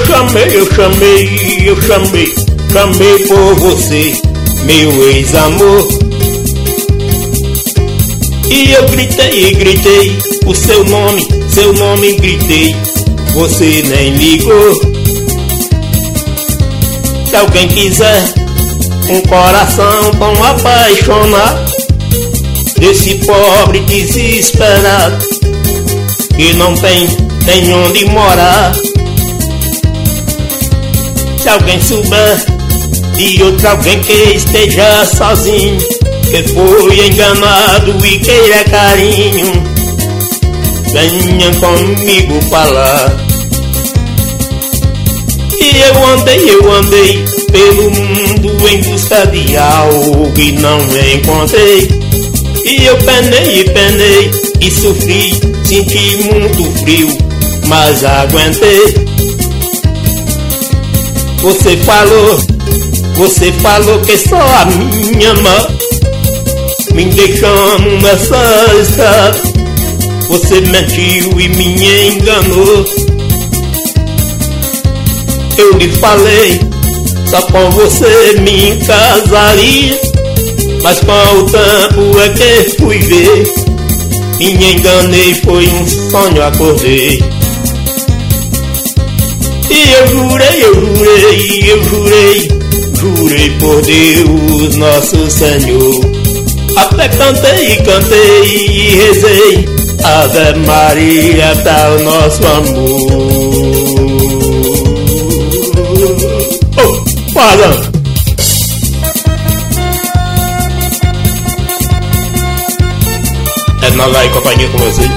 chamei por você, meu ex-amor. E eu gritei o seu nome, gritei, você nem ligou. Se alguém quiser um coração tão apaixonado, desse pobre desesperado, que não tem onde morar. Se alguém souber de outro alguém que esteja sozinho, que foi enganado e queira carinho, venha comigo falar. E eu andei pelo mundo em busca de algo que não encontrei. E eu penei e sofri, senti muito frio, mas aguentei. Você falou que só a minha mãe me deixando nessa estrada. Você mentiu e me enganou. Eu lhe falei, só com você me casaria, mas com o tempo é que fui ver, me enganei, foi um sonho, acordei. E eu jurei por Deus nosso Senhor. Até cantei e rezei, Ave Maria, tá o nosso amor. Fala! É nós aí, companhia, com vocês.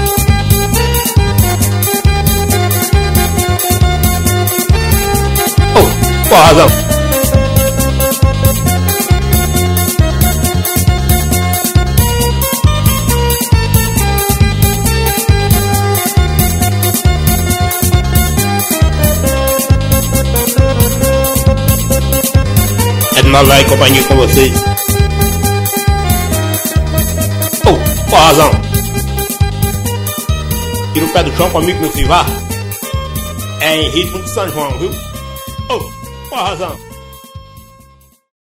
Fala! Nós aí, companhia, com vocês. Forrazão. Tira o pé do chão comigo, meu filho, vá. É em ritmo de São João, viu? Forrazão.